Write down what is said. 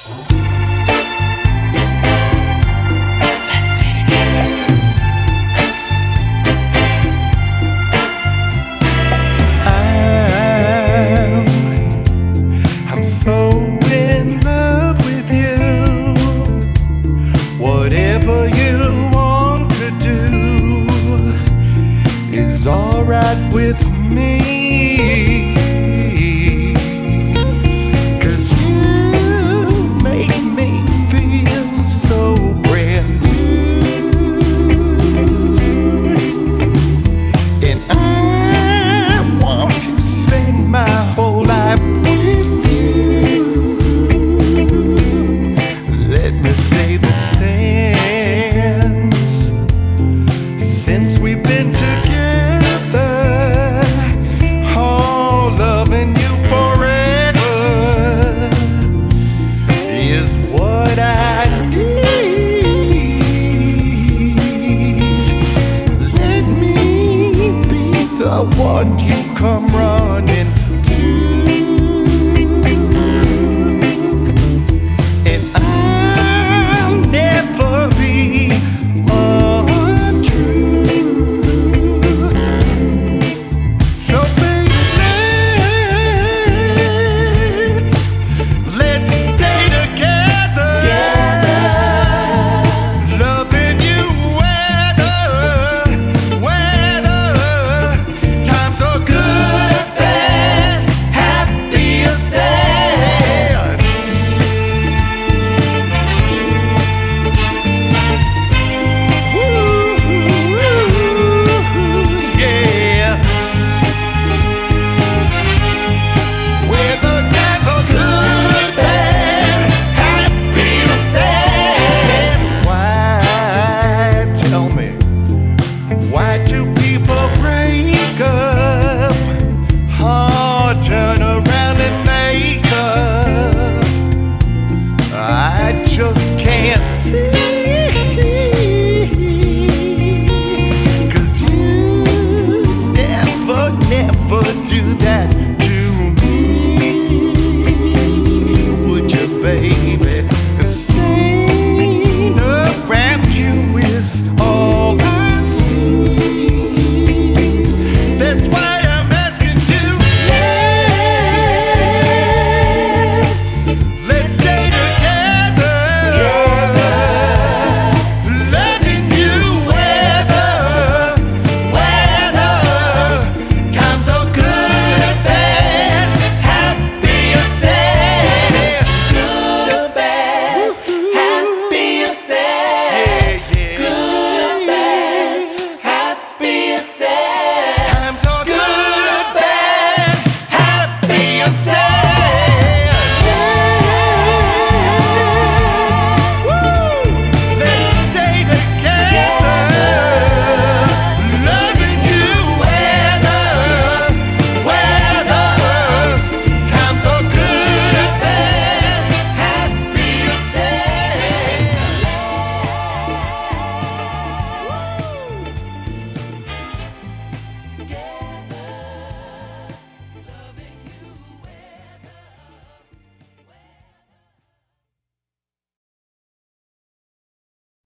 I'm so in love with you. Whatever you want to do is alright with me. 'Cause you make me feel so brand new, and I want to spend my whole life with you. Let me say that since we've been together, oh, loving you forever is what I need. Let me be the one you come running to, and I'll never be untrue. So baby, let's stay together, loving you whether times are good, bad, happy or sad. Yeah, whether times are good, bad, happy or sad. Why, tell me, why do people break up? Oh, turn around and make up. I just can't see. 'Cause you never do that to me. Would you, baby?